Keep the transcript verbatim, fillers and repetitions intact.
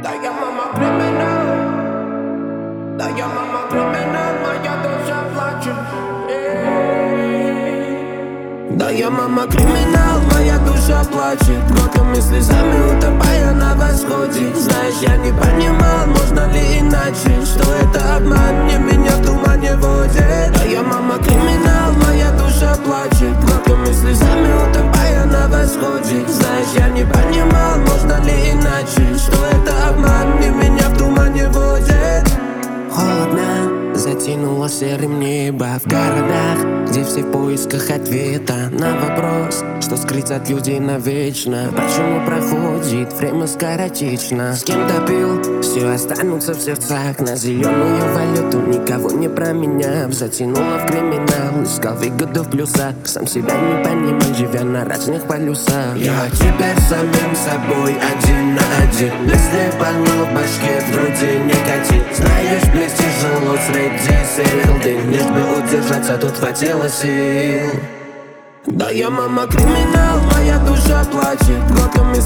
Да я мама криминал, да я мама криминал, моя душа плачет. Да я мама криминал, моя душа плачет, кровными слезами утопая на восходе. Знаешь, я не понимал, можно ли иначе, что это обман, не меня в тумане водит. Да я мама криминал, моя душа плачет, кровными слезами утопая на восходе. Знаешь, я не понимал, можно ли иначе, что это обман, не меня в тумане водит. Холодно, затянуло серым небо в городах, где все в поисках ответа на вопрос, что скрыть от людей навечно. Почему проходит время скоротечно? С кем-то пил, все останутся в сердцах. На зеленую валюту никого не променяв, затянуло в криминал, искал выгоду в плюсах. Сам себя не понимал, живя на разных полюсах. Я теперь самим собой один на один. Если больно в башке, в груди никотин. Знаешь, близ тяжело среди серил дым. Лишь бы удержаться, тут хватило сил. Да я мама криминал, моя душа плачет, кровными